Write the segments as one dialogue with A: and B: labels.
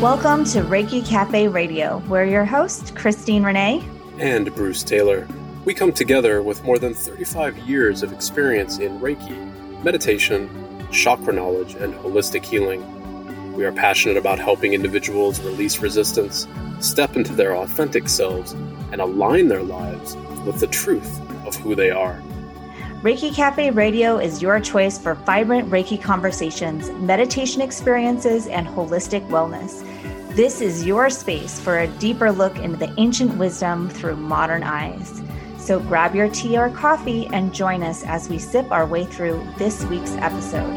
A: Welcome to Reiki Cafe Radio. We're your hosts, Christine Renee
B: and Bruce Taylor. We come together with more than 35 years of experience in Reiki, meditation, chakra knowledge, and holistic healing. We are passionate about helping individuals release resistance, step into their authentic selves, and align their lives with the truth of who they are.
A: Reiki Cafe Radio is your choice for vibrant Reiki conversations, meditation experiences, and holistic wellness. This is your space for a deeper look into the ancient wisdom through modern eyes. So grab your tea or coffee and join us as we sip our way through this week's episode.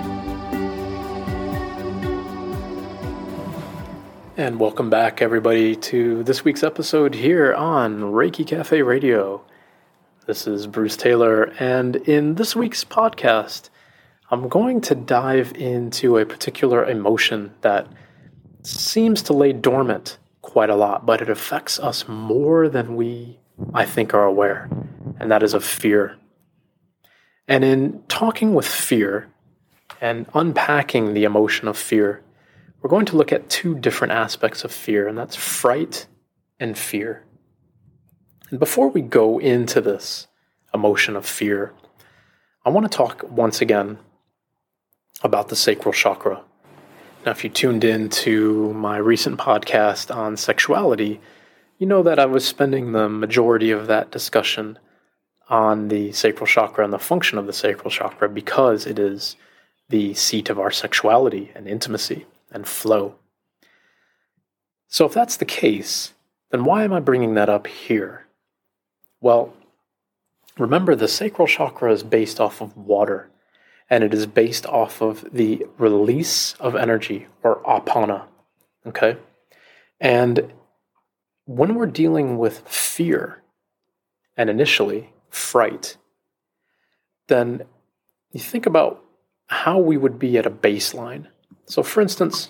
C: And welcome back, everybody, to this week's episode here on Reiki Cafe Radio. This is Bruce Taylor, and in this week's podcast, I'm going to dive into a particular emotion that seems to lay dormant quite a lot, but it affects us more than we, I think, are aware, and that is of fear. And in talking with fear and unpacking the emotion of fear, we're going to look at two different aspects of fear, and that's fright and fear. And before we go into this emotion of fear, I want to talk once again about the sacral chakra. Now, if you tuned in to my recent podcast on sexuality, you know that I was spending the majority of that discussion on the sacral chakra and the function of the sacral chakra because it is the seat of our sexuality and intimacy and flow. So if that's the case, then why am I bringing that up here? Well, remember, the sacral chakra is based off of water, and it is based off of the release of energy, or apana, okay? And when we're dealing with fear, and initially fright, then you think about how we would be at a baseline. So for instance,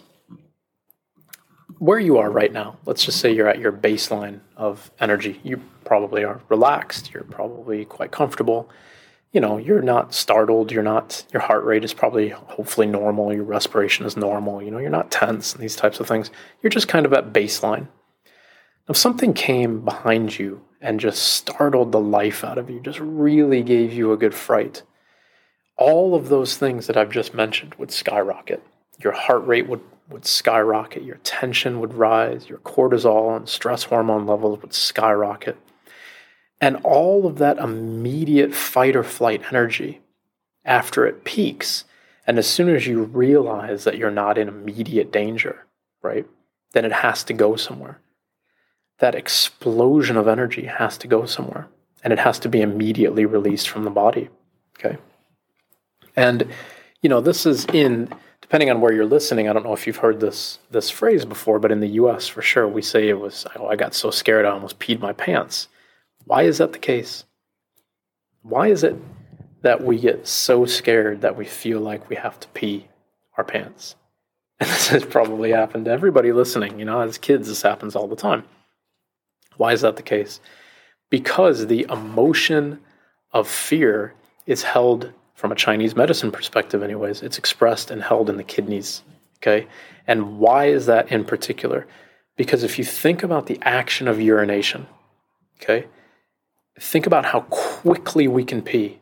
C: where you are right now, let's just say you're at your baseline of energy. You probably are relaxed. You're probably quite comfortable. You know, you're not startled. Your heart rate is probably hopefully normal. Your respiration is normal. You know, you're not tense and these types of things. You're just kind of at baseline. If something came behind you and just startled the life out of you, just really gave you a good fright, all of those things that I've just mentioned would skyrocket. Your heart rate would skyrocket, your tension would rise, your cortisol and stress hormone levels would skyrocket. And all of that immediate fight or flight energy, after it peaks, and as soon as you realize that you're not in immediate danger, right, then it has to go somewhere. That explosion of energy has to go somewhere, and it has to be immediately released from the body, okay? And, you know, this is depending on where you're listening, I don't know if you've heard this phrase before, but in the U.S. for sure, we say it was, I got so scared I almost peed my pants. Why is that the case? Why is it that we get so scared that we feel like we have to pee our pants? And this has probably happened to everybody listening. You know, as kids, this happens all the time. Why is that the case? Because the emotion of fear is held, from a Chinese medicine perspective anyways, it's expressed and held in the kidneys, okay? And why is that in particular? Because if you think about the action of urination, okay, think about how quickly we can pee.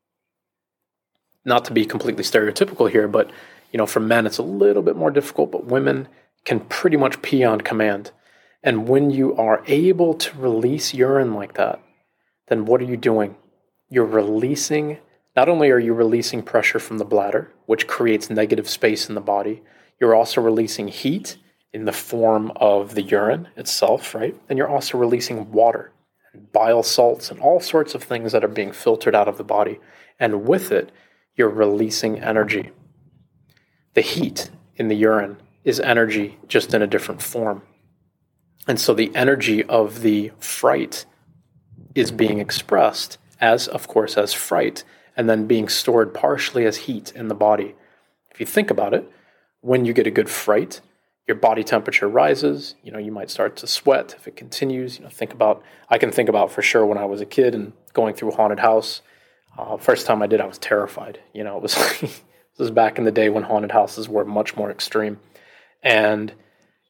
C: Not to be completely stereotypical here, but, you know, for men it's a little bit more difficult, but women can pretty much pee on command. And when you are able to release urine like that, then what are you doing? You're releasing. Not only are you releasing pressure from the bladder, which creates negative space in the body, you're also releasing heat in the form of the urine itself, right? And you're also releasing water, and bile salts, and all sorts of things that are being filtered out of the body. And with it, you're releasing energy. The heat in the urine is energy, just in a different form. And so the energy of the fright is being expressed as, of course, as fright, and then being stored partially as heat in the body. If you think about it, when you get a good fright, your body temperature rises, you know, you might start to sweat if it continues. You know, I can think about for sure when I was a kid and going through a haunted house. First time I did, I was terrified. You know, it was this was back in the day when haunted houses were much more extreme. And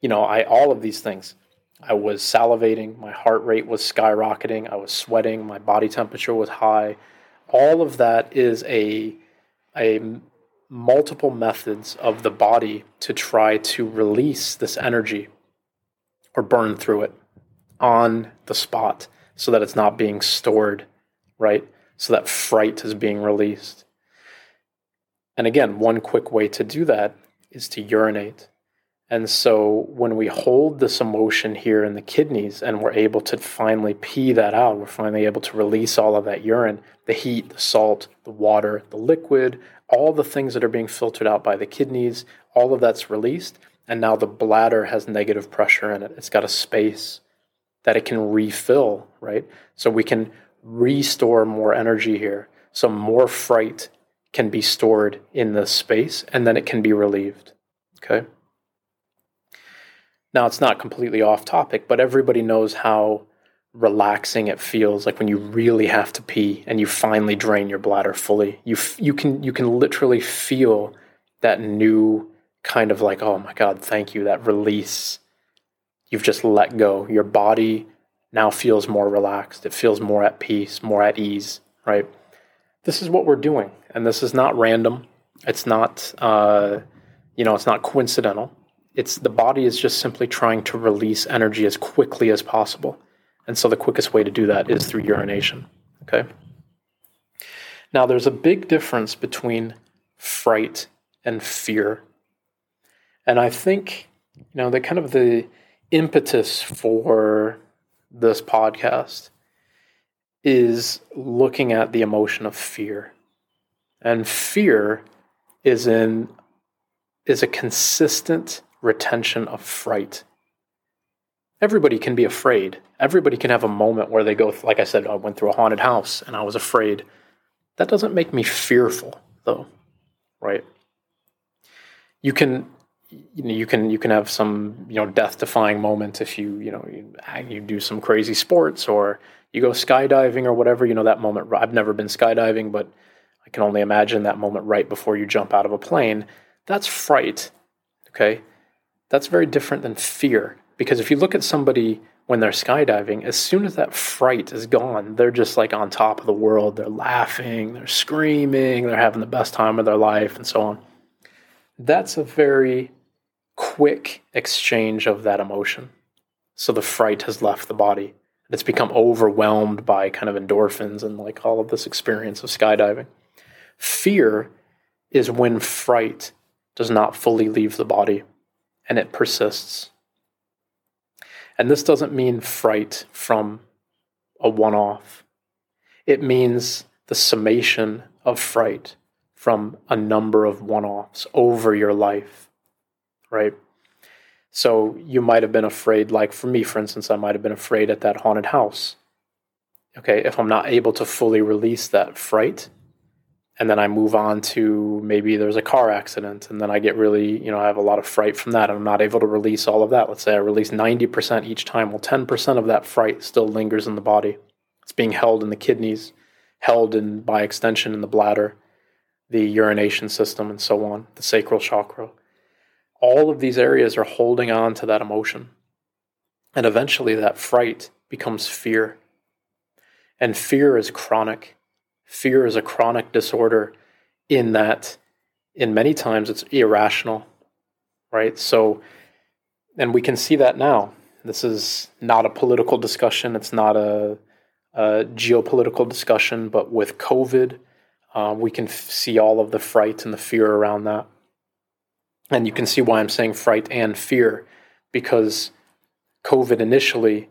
C: all of these things. I was salivating, my heart rate was skyrocketing, I was sweating, my body temperature was high. All of that is a multiple methods of the body to try to release this energy or burn through it on the spot so that it's not being stored, right? So that fright is being released. And again, one quick way to do that is to urinate. And so when we hold this emotion here in the kidneys and we're able to finally pee that out, we're finally able to release all of that urine, the heat, the salt, the water, the liquid, all the things that are being filtered out by the kidneys, all of that's released. And now the bladder has negative pressure in it. It's got a space that it can refill, right? So we can restore more energy here. So more fright can be stored in this space and then it can be relieved, okay? Now, it's not completely off topic, but everybody knows how relaxing it feels like when you really have to pee and you finally drain your bladder fully. You can literally feel that new kind of like, oh my God, thank you, that release. You've just let go. Your body now feels more relaxed. It feels more at peace, more at ease, right? This is what we're doing, and this is not random. It's not, it's not coincidental. It's the body is just simply trying to release energy as quickly as possible. And so the quickest way to do that is through urination, okay? Now, there's a big difference between fright and fear. And I think, the impetus for this podcast is looking at the emotion of fear. And fear is a consistent retention of fright. Everybody can be afraid. Everybody can have a moment where they go, like I said, I went through a haunted house and I was afraid. That doesn't make me fearful, though, right? You can have some, death-defying moment if you do some crazy sports or you go skydiving or whatever. That moment. I've never been skydiving, but I can only imagine that moment right before you jump out of a plane. That's fright, okay? That's very different than fear. Because if you look at somebody when they're skydiving, as soon as that fright is gone, they're just like on top of the world. They're laughing, they're screaming, they're having the best time of their life, and so on. That's a very quick exchange of that emotion. So the fright has left the body. It's become overwhelmed by kind of endorphins and like all of this experience of skydiving. Fear is when fright does not fully leave the body and it persists. And this doesn't mean fright from a one-off. It means the summation of fright from a number of one-offs over your life, right? So you might have been afraid, like for me, for instance, I might have been afraid at that haunted house. Okay, if I'm not able to fully release that fright, and then I move on to maybe there's a car accident, and then I get really, I have a lot of fright from that, and I'm not able to release all of that. Let's say I release 90% each time. Well, 10% of that fright still lingers in the body. It's being held in the kidneys, held in, by extension, in the bladder, the urination system, and so on, the sacral chakra. All of these areas are holding on to that emotion. And eventually that fright becomes fear. And fear is chronic. Fear is a chronic disorder in that, in many times, it's irrational, right? So, and we can see that now. This is not a political discussion. It's not a geopolitical discussion, but with COVID, we can see all of the fright and the fear around that. And you can see why I'm saying fright and fear, because COVID initially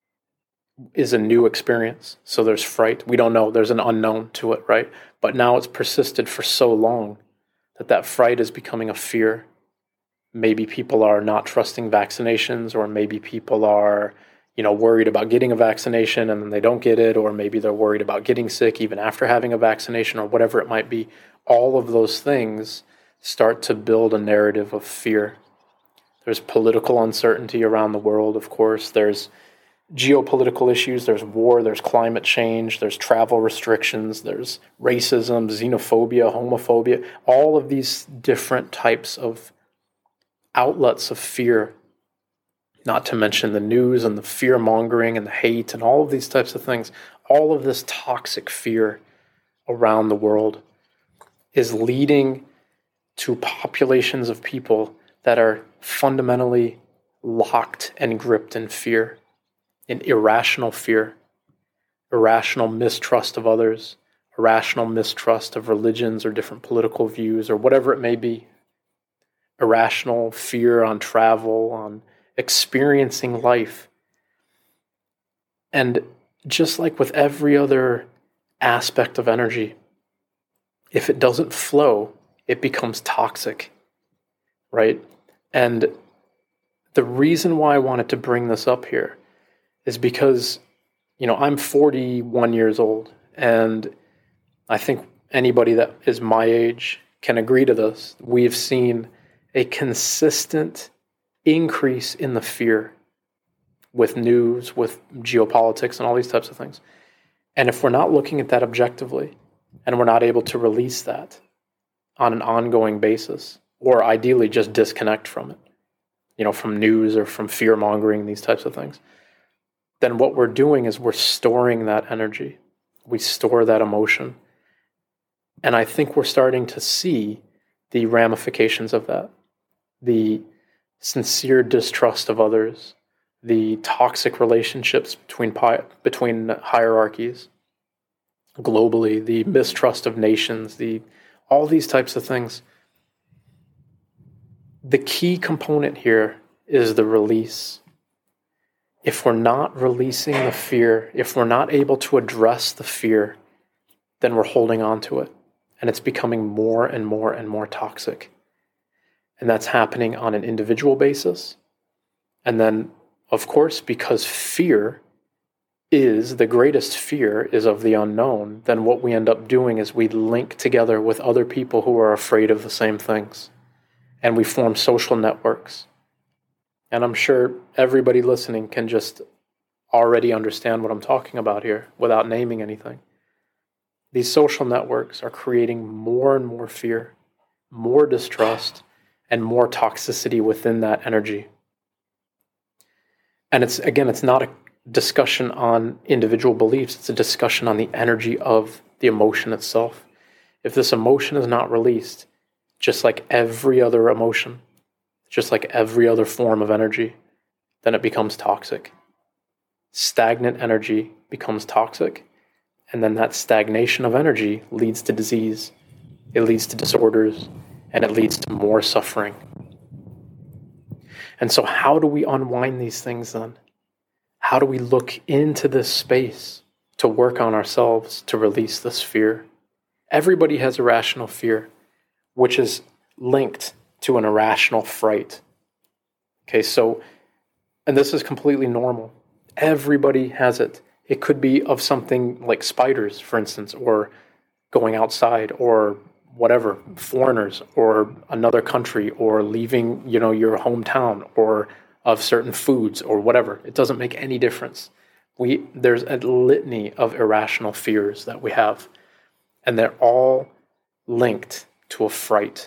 C: is a new experience. So there's fright. We don't know. There's an unknown to it, right? But now it's persisted for so long that fright is becoming a fear. Maybe people are not trusting vaccinations, or maybe people are, worried about getting a vaccination and then they don't get it, or maybe they're worried about getting sick even after having a vaccination, or whatever it might be. All of those things start to build a narrative of fear. There's political uncertainty around the world, of course. There's geopolitical issues, there's war, there's climate change, there's travel restrictions, there's racism, xenophobia, homophobia, all of these different types of outlets of fear not to mention the news and the fear-mongering and the hate and all of these types of things, all of this toxic fear around the world is leading to populations of people that are fundamentally locked and gripped in fear, in irrational fear, irrational mistrust of others, irrational mistrust of religions or different political views or whatever it may be, irrational fear on travel, on experiencing life. And just like with every other aspect of energy, if it doesn't flow, it becomes toxic, right? And the reason why I wanted to bring this up here is because, I'm 41 years old, and I think anybody that is my age can agree to this. We've seen a consistent increase in the fear with news, with geopolitics, and all these types of things. And if we're not looking at that objectively, and we're not able to release that on an ongoing basis, or ideally just disconnect from it, from news or from fear-mongering, these types of things, then what we're doing is we're storing that energy. We store that emotion. And I think we're starting to see the ramifications of that. The sincere distrust of others, the toxic relationships between hierarchies globally, the mistrust of nations, all these types of things. The key component here is the release. If we're not releasing the fear, if we're not able to address the fear, then we're holding on to it. And it's becoming more and more and more toxic. And that's happening on an individual basis. And then, of course, because the greatest fear is of the unknown, then what we end up doing is we link together with other people who are afraid of the same things. And we form social networks. And I'm sure everybody listening can just already understand what I'm talking about here without naming anything. These social networks are creating more and more fear, more distrust, and more toxicity within that energy. And it's not a discussion on individual beliefs, it's a discussion on the energy of the emotion itself. If this emotion is not released, just like every other emotion, just like every other form of energy, then it becomes toxic. Stagnant energy becomes toxic, and then that stagnation of energy leads to disease, it leads to disorders, and it leads to more suffering. And so how do we unwind these things then? How do we look into this space to work on ourselves, to release this fear? Everybody has irrational fear, which is linked to an irrational fright. Okay, and this is completely normal. Everybody has it. It could be of something like spiders, for instance, or going outside, or whatever, foreigners, or another country, or leaving, your hometown, or of certain foods, or whatever. It doesn't make any difference. There's a litany of irrational fears that we have, and they're all linked to a fright.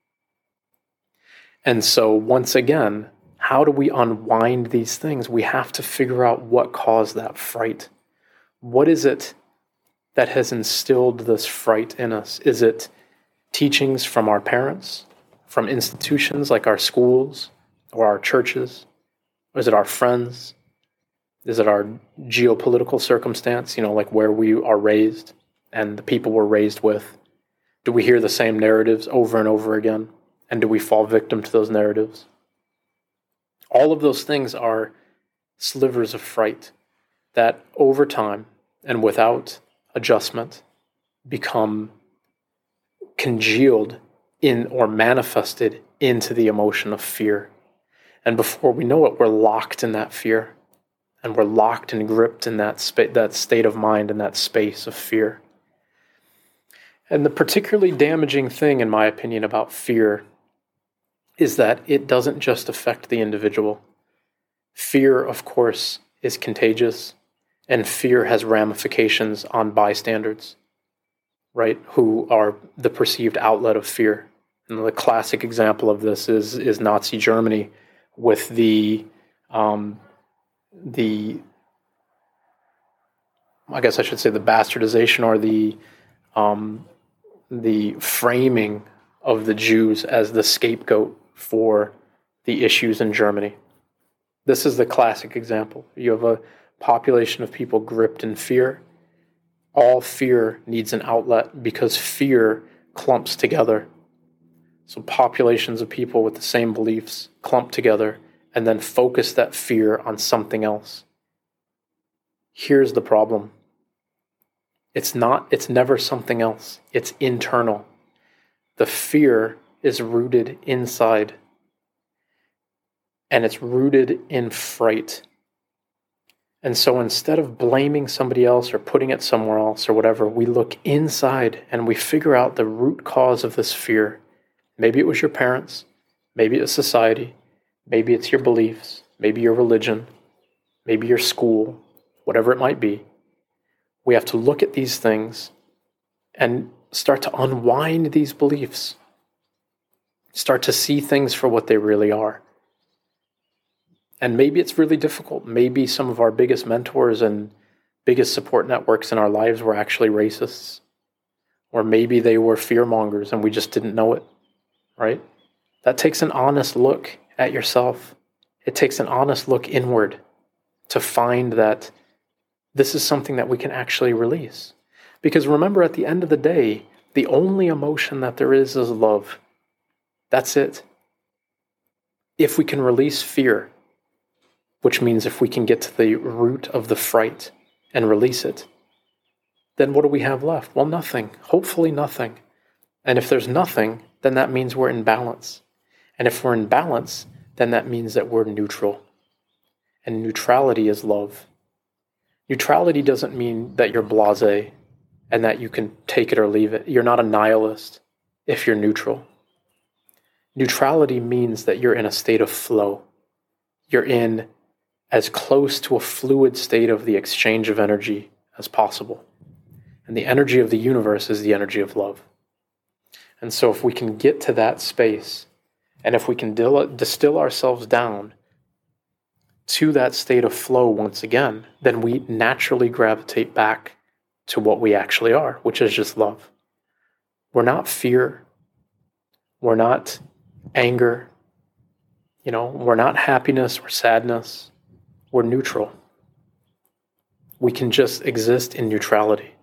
C: And so, once again, how do we unwind these things? We have to figure out what caused that fright. What is it that has instilled this fright in us? Is it teachings from our parents, from institutions like our schools or our churches? Or is it our friends? Is it our geopolitical circumstance, like where we are raised and the people we're raised with? Do we hear the same narratives over and over again? And do we fall victim to those narratives? All of those things are slivers of fright that over time and without adjustment become congealed in or manifested into the emotion of fear. And before we know it, we're locked in that fear. And we're locked and gripped in that state of mind and that space of fear. And the particularly damaging thing, in my opinion, about fear is that it doesn't just affect the individual. Fear, of course, is contagious, and fear has ramifications on bystanders, right, who are the perceived outlet of fear. And the classic example of this is Nazi Germany with the I guess I should say the bastardization or the framing of the Jews as the scapegoat for the issues in Germany. This is the classic example. You have a population of people gripped in fear. All fear needs an outlet because fear clumps together. So populations of people with the same beliefs clump together and then focus that fear on something else. Here's the problem. It's never something else. It's internal. The fear is rooted inside. And it's rooted in fright. And so instead of blaming somebody else or putting it somewhere else or whatever, we look inside and we figure out the root cause of this fear. Maybe it was your parents. Maybe it's society. Maybe it's your beliefs. Maybe your religion. Maybe your school. Whatever it might be. We have to look at these things and start to unwind these beliefs. Start to see things for what they really are. And maybe it's really difficult. Maybe some of our biggest mentors and biggest support networks in our lives were actually racists. Or maybe they were fearmongers and we just didn't know it, right? That takes an honest look at yourself. It takes an honest look inward to find that this is something that we can actually release. Because remember, at the end of the day, the only emotion that there is love. That's it. If we can release fear, which means if we can get to the root of the fright and release it, then what do we have left? Well, nothing. Hopefully nothing. And if there's nothing, then that means we're in balance. And if we're in balance, then that means that we're neutral. And neutrality is love. Neutrality doesn't mean that you're blasé and that you can take it or leave it. You're not a nihilist if you're neutral. Neutrality means that you're in a state of flow. You're in as close to a fluid state of the exchange of energy as possible. And the energy of the universe is the energy of love. And so if we can get to that space, and if we can distill ourselves down to that state of flow once again, then we naturally gravitate back to what we actually are, which is just love. We're not fear. We're not anger. We're not happiness or sadness. We're neutral. We can just exist in neutrality.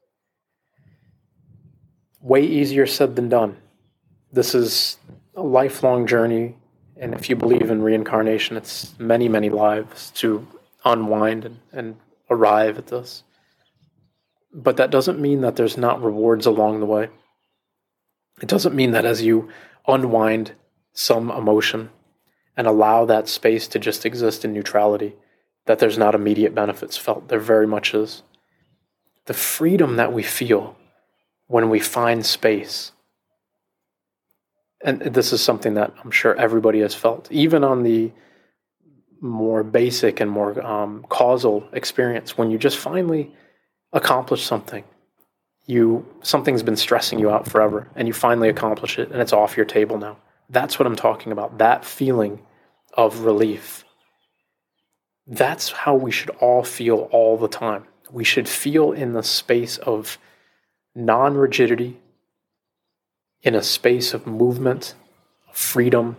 C: Way easier said than done. This is a lifelong journey. And if you believe in reincarnation, it's many, many lives to unwind and arrive at this. But that doesn't mean that there's not rewards along the way. It doesn't mean that as you unwind some emotion and allow that space to just exist in neutrality, that there's not immediate benefits felt. There very much is. The freedom that we feel when we find space. And this is something that I'm sure everybody has felt, even on the more basic and more causal experience, when you just finally accomplish something. Something's been stressing you out forever, and you finally accomplish it, and it's off your table now. That's what I'm talking about, that feeling of relief. That's how we should all feel all the time. We should feel in the space of non-rigidity, in a space of movement, of freedom,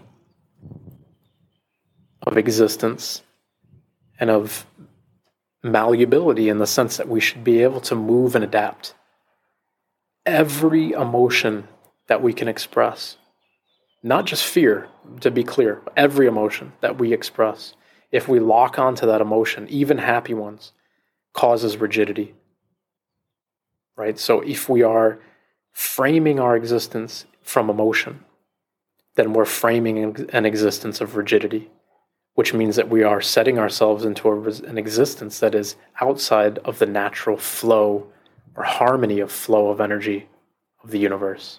C: of existence, and of malleability in the sense that we should be able to move and adapt. Every emotion that we can express, not just fear, to be clear, every emotion that we express, if we lock onto that emotion, even happy ones, causes rigidity. Right? So if we are framing our existence from emotion, then we're framing an existence of rigidity, which means that we are setting ourselves into an existence that is outside of the natural flow or harmony of flow of energy of the universe.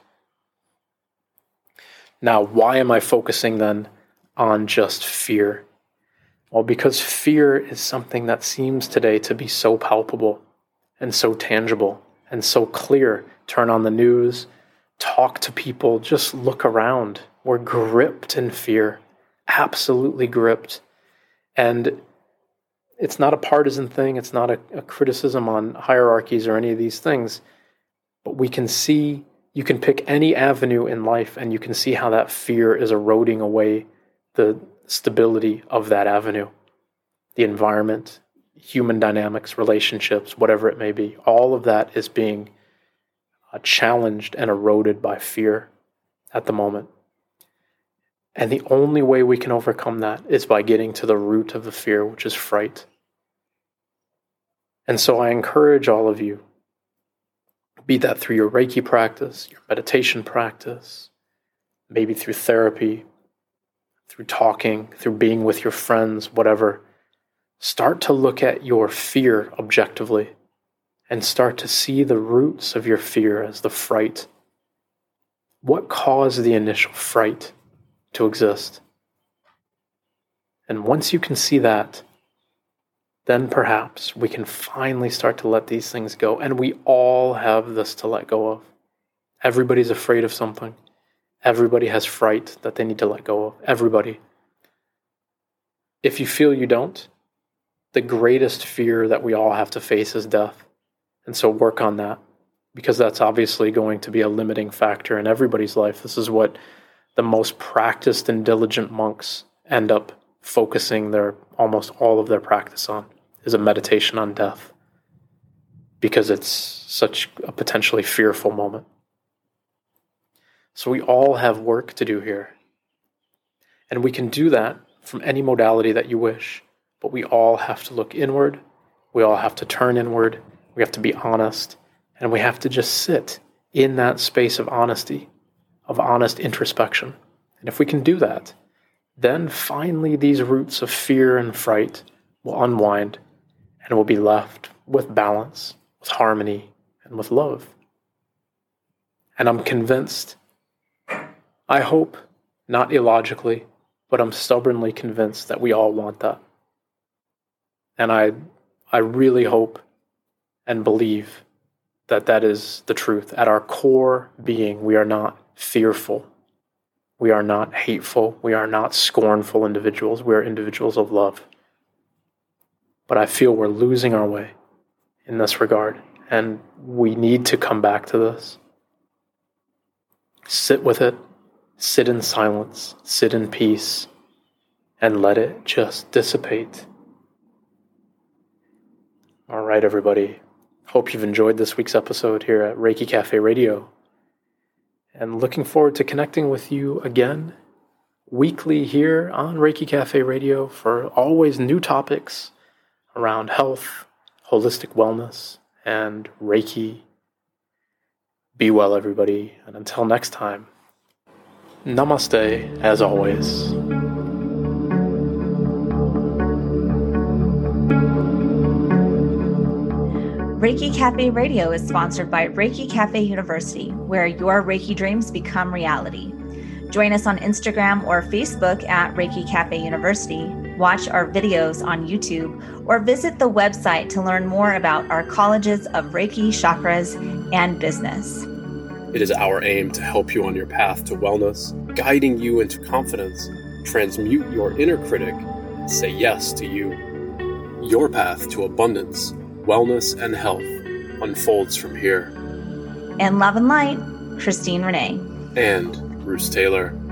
C: Now, why am I focusing then on just fear? Well, because fear is something that seems today to be so palpable and so tangible and so clear. Turn on the news, talk to people, just look around. We're gripped in fear, absolutely gripped. And it's not a partisan thing. It's not a criticism on hierarchies or any of these things. But we can see, you can pick any avenue in life and you can see how that fear is eroding away the stability of that avenue. The environment, human dynamics, relationships, whatever it may be. All of that is being challenged and eroded by fear at the moment. And the only way we can overcome that is by getting to the root of the fear, which is fright. And so I encourage all of you, be that through your Reiki practice, your meditation practice, maybe through therapy, through talking, through being with your friends, whatever, start to look at your fear objectively and start to see the roots of your fear as the fright. What caused the initial fright to exist? And once you can see that, then perhaps we can finally start to let these things go. And we all have this to let go of. Everybody's afraid of something. Everybody has fright that they need to let go of. Everybody. If you feel you don't, the greatest fear that we all have to face is death. And so work on that, because that's obviously going to be a limiting factor in everybody's life. This is what the most practiced and diligent monks end up focusing their almost all of their practice on, is a meditation on death, because it's such a potentially fearful moment. So we all have work to do here. And we can do that from any modality that you wish, but we all have to look inward, we all have to turn inward, we have to be honest, and we have to just sit in that space of honesty, of honest introspection. And if we can do that, then finally these roots of fear and fright will unwind, and we'll be left with balance, with harmony, and with love. And I'm convinced, I hope, not illogically, but I'm stubbornly convinced that we all want that. And I really hope and believe that that is the truth. At our core being, we are not fearful. We are not hateful. We are not scornful individuals. We are individuals of love. But I feel we're losing our way in this regard, and we need to come back to this. Sit with it. Sit in silence. Sit in peace. And let it just dissipate. All right, everybody. Hope you've enjoyed this week's episode here at Reiki Cafe Radio. And looking forward to connecting with you again weekly here on Reiki Cafe Radio for always new topics around health, holistic wellness, and Reiki. Be well, everybody. And until next time, namaste as always.
A: Reiki Cafe Radio is sponsored by Reiki Cafe University, where your Reiki dreams become reality. Join us on Instagram or Facebook at Reiki Cafe University, watch our videos on YouTube, or visit the website to learn more about our colleges of Reiki, chakras, and business.
B: It is our aim to help you on your path to wellness, guiding you into confidence, transmute your inner critic, and say yes to you. Your path to abundance, wellness, and health unfolds from here.
A: In love and light, Christine Renee.
B: And Bruce Taylor.